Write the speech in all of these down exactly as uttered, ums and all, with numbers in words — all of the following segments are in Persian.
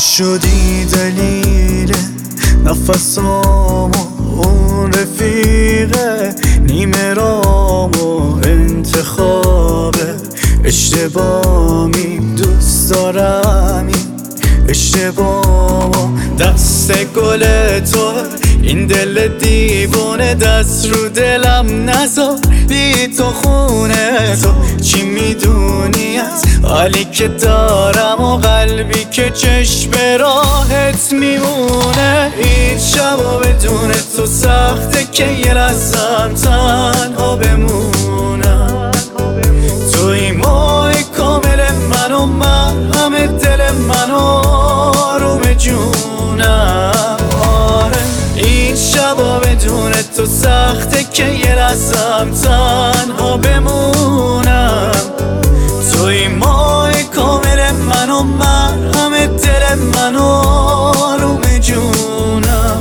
شدی دلیل نفسامو، اون رفیق نیمه رامو انتخاب اشتباهی دوست دارم، این اشتباهمو دست گل تو، این دل دیوونه دست رو دلم نذار، بی تو خونه تو چی میدونی از حالی که دارم و قلبی که چشم راحت میمونه. این شبا بدون تو سخته که یه لحظم تنها بمونم، توی ماه کامل منو، من همه دل منو آروم جونم. آره این شبا بدون تو سخته که یه لحظم تنها بمونم، توی ماه کامل منو، من همه دل منو آروم جونم.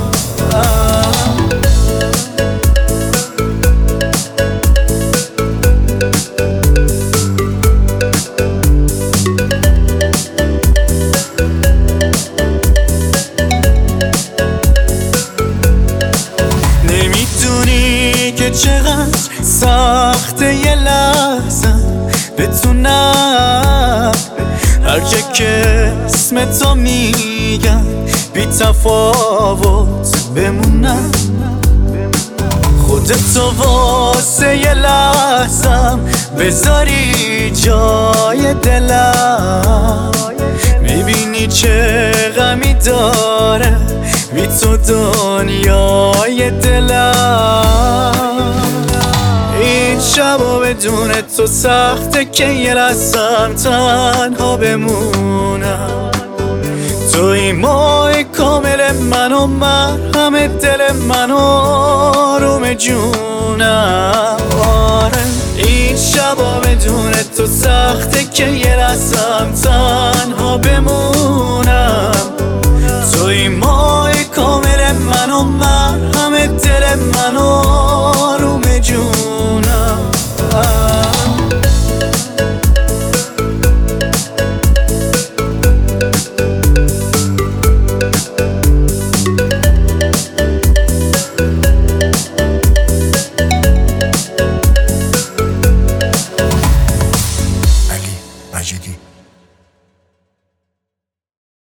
نمیدونی که چقدر سخته یه لحظه بتونم هر جا که اسم تو میگم بی تفاوت بمونم. خودتو واسه یه لحظم بذاری جای دلم، میبینی چه غمی داره بی تو دنیای دلم. این شبا بدون تو سخته که یه لحظم تنها بمونم، توی ماه کامل منو، من همه دل منو آروم جونم. آره این شبا بدون تو سخته که یه لحظم تنها